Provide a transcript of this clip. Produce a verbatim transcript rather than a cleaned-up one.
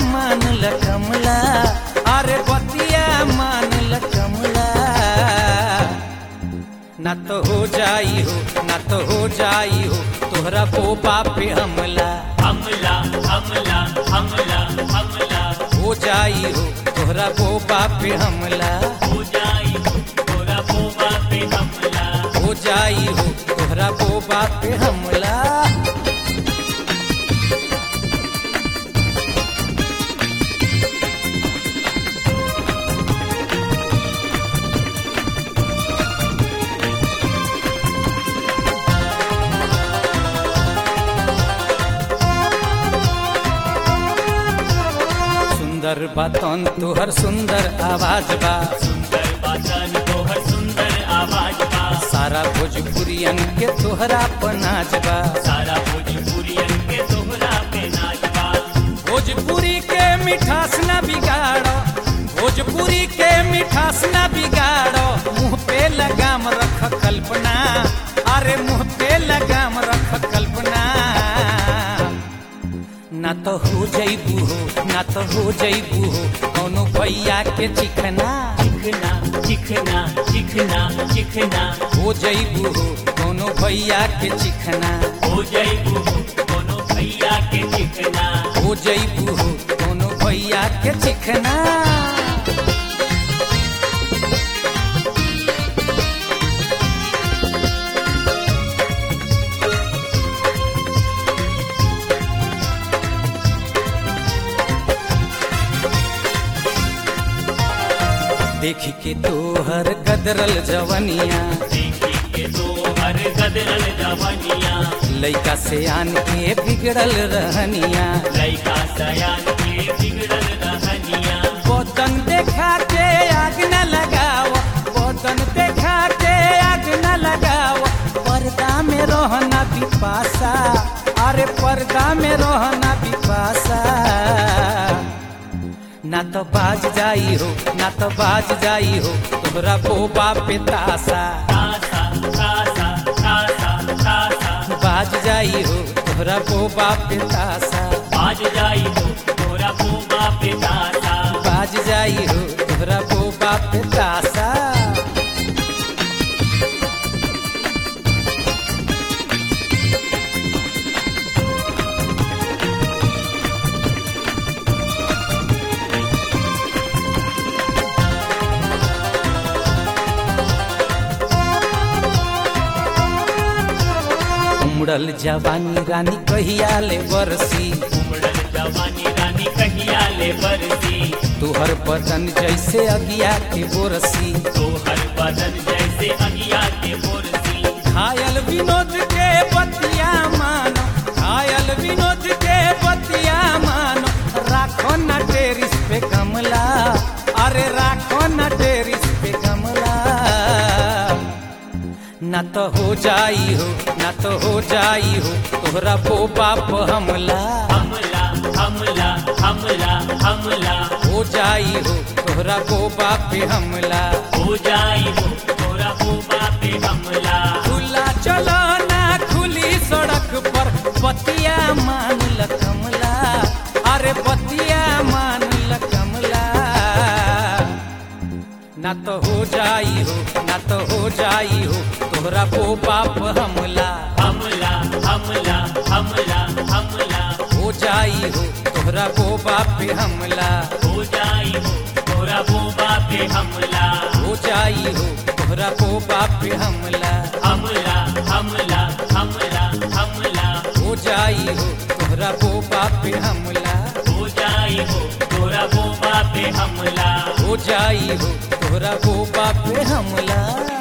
मान ल कमला, अरे बतिया मान ल कमला। ना तो हो जाई हो, ना तो हो जाई हो तोहरा बोबा पे हमला। हमला हमला हमला हमला हो जाई हो तोहरा बोबा पे हमला। हो जाई हो तोरा बोबा पे हमला। हो जाई हो तोहरा बोबा पे हमला। सुंदर बातन तोहर सुंदर आवाज बा। सुंदर बातन तोहर सुंदर आवाज बा। सारा भोजपुरियन के तोहरा पनाज बा। सारा भोजपुरियन के तोहरा पे नाच बा। भोजपुरी के मिठास न बिगाड़ो, भोजपुरी के मिठास न बिगाड़ो। मुंह पे लगाम रख कल्पना, अरे मुंह पे लगाम रख कल्पना। ना तो हो जईबू हो, ना तो हो जईबू हो कौनो भैया के चिकना। चिकना चिकना चिकना चिकना हो जईबू हो कौनो भैया के चिकना। हो जाइबू हो कोनो भैया के चिकना। हो जईबू हो कौनो भैया के चिकना। देखी के तोहर गदरल जवनिया, देखी के तोहर गदरल जवनिया। लइका से आन के बिगड़ल रहनिया। लइका सयान के बिगड़ल रहनिया। बदन देखा के आग न लगाव, बदन देखा के आग न लगाव। पर्दा में रहना बिपासा, अरे पर्दा में रहना बिपासा। ना तो बाज जाई हो, ना तो बाज जाई हो तोहरा बोबा पे तासा। तासा तासा तासा तासा बाज जाई हो तोहरा बोबा पे तासा। बाज जाई हो तोरा बोबा पे तासा। बाज जाई हो तोहरा बोबा पे तासा। उमड़ल जवानी रानी कहिया ले बरसी। उमड़ल जवानी रानी कहिया ले बरसी। तोहर बदन जैसे अगिया के बोरसी। तोहर बदन जैसे अगिया के बोरसी। घायल विनोद के बतिया मानो, घायल विनोद के बतिया मानो। राखो न टेरिस पे गमला, अरे राखो न टेरिस पे गमला। ना तो हो जाई हो, ना तो हो जाई हो तोहरा बोबा पे हमला। हमला हमला हमला हमला हो जाई हो तोहरा बोबा पे हमला। हो जाई हो तोरा बोबा पे हमला। खुला चलो ना खुली सड़क पर बतिया मान ल कमला, अरे बतिया मान ल कमला। ना तो हो जाई हो, ना तो हो जाई हो तोहरा बोबा पे हमला। हमला हमला हमला हमला हो जाई हो तोहरा बोबा पे हमला। हो जाई हो तोरा बोबा पे हमला। हो जाई हो तोहरा बोबा पे हमला। हमला हमला हमला हमला हो जाई हो तोहरा बोबा पे हमला। हो जाई हो तोरा बोबा पे हमला। हो जाई हो तोहरा बोबा पे हमला।